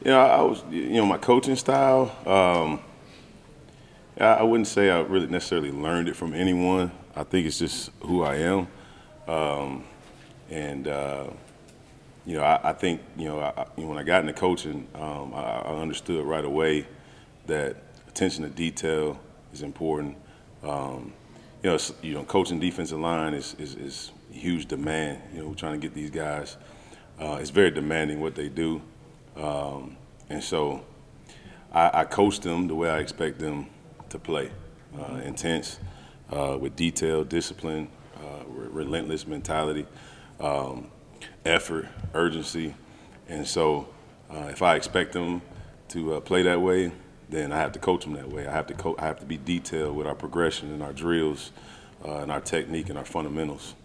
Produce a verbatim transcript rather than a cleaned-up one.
Yeah, I was, you know, my coaching style. Um, I I wouldn't say I really necessarily learned it from anyone. I think it's just who I am, and uh, you know, I, I think you know, I, I- you know, when I got into coaching, um, I, I understood right away that attention to detail is important. Um, you know, s- you know, coaching defensive line is is, is huge demand. You know, we're trying to get these guys. Uh, it's very demanding what they do, um, and so I, I coach them the way I expect them to play, uh, intense, uh, with detail, discipline, uh, re- relentless mentality, um, effort, urgency, and so uh, if I expect them to uh, play that way, then I have to coach them that way. I have to co- I have to be detailed with our progression and our drills, uh, and our technique and our fundamentals.